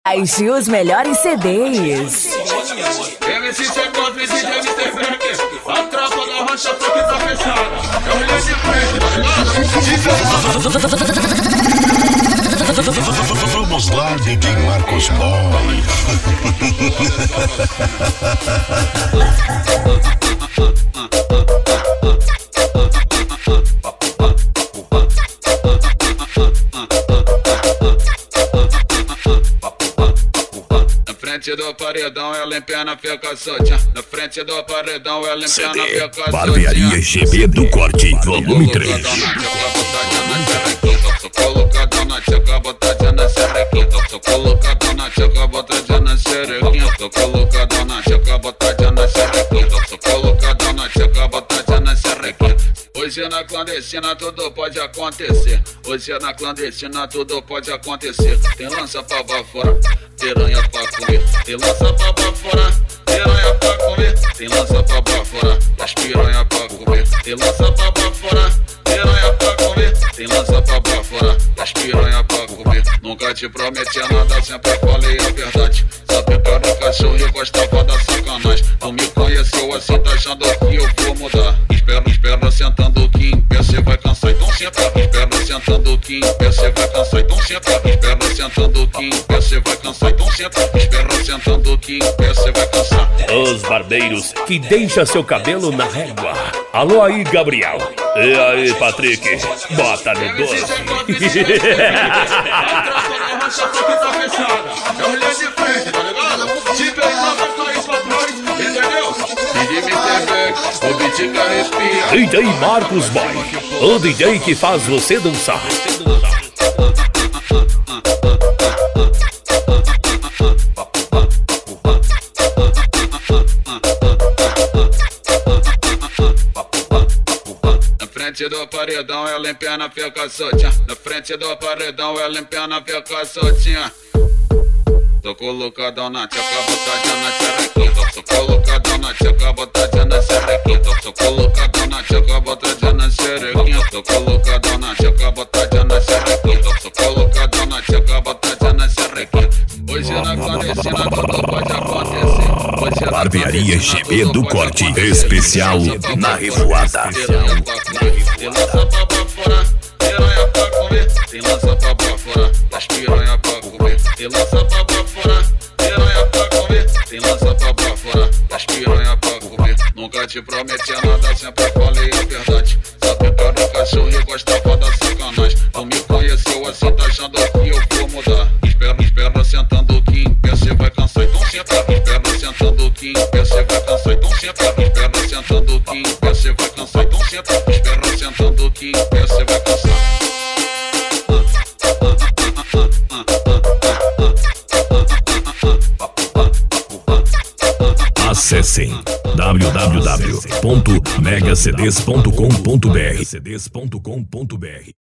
Baixe os melhores CDs. MC C4 e DJ Mr. Frank. A tropa da rocha que tá fechada. É o linha de frente. Vamos lá, DJ Marcos Boy. Na frente do paredão ela empena, fica soltinha. Na frente do paredão ela empena, fica soltinha. Barbearia GB do Corte, volume 3. Sou colocadão na tcheca, botadinha na serequinha. Sou colocadão na tcheca, botadinha na serequinha. Sou colocadão na tcheca, botadinha na serequinha. Sou colocadão na tcheca, botadinha na serequinha. Hoje na clandestina tudo pode acontecer. Hoje na clandestina tudo pode acontecer. Tem lança pra baforar, piranha pra comer. Tem lança pra baforar, piranha pra comer. Tem lança pra baforar, as piranha pra comer. Tem lança pra baforar, piranha pra comer. Tem lança pra baforar, as piranha pra comer. Nunca te prometi nada, sempre falei a verdade. Sabe que era cachorro e gostava da sacanagem. Não me conheceu assim, tá achando que eu vou mudar. Espera sentando que em pé cê vai cansar, então senta. Espera sentando que em pé cê vai cansar, então senta. Espera sentando que em pé cê vai cansar, então senta. Espera sentando que em pé cê vai cansar. Os barbeiros que deixa seu cabelo na régua. Alô aí, Gabriel. E aí, Patrick, bota no doce. É o linha de frente, tá ligado? Te pegava com isso pra trás, entendeu? DJ Mr. Black, o beat que arrepia. DJ Marcos Boy, o DJ que faz você dançar. Na frente do paredão ela empena, fica soltinha. Na frente do paredão ela empena, fica soltinha. Tô colocadão na tcheca, botadinha na serequinha. Tô colocadão na tcheca, botadinha na serequinha. Tô colocadão na tcheca, botadinha na serequinha. Tô colocadão na tcheca, botadinha na serequinha. Tô colocadão na tcheca, botadinha na serequinha. Hoje na clandestina tudo pode acontecer. Barbearia GB do Corte, especial na revoada. Tem lança pra baforar, piranha pra comer. Tem lança pra baforar, as piranha pra comer. Tem lança pra baforar, piranha pra comer. Tem lança pra baforar, as piranha pra comer. Nunca te prometi nada, sempre falei a verdade. Sabe que era cachorro e gostava da sacanagem. Não me conheceu assim, tá achando que eu vou mudar. Espera sentando que em pé cê vai cansar, então senta. Espera sentando que em pé cê vai cansar, então senta. Espera sentando que em pé cê vai cansar, então senta. Espera sentando que em pé cê vai cansar. Acessem www.megacds.com.br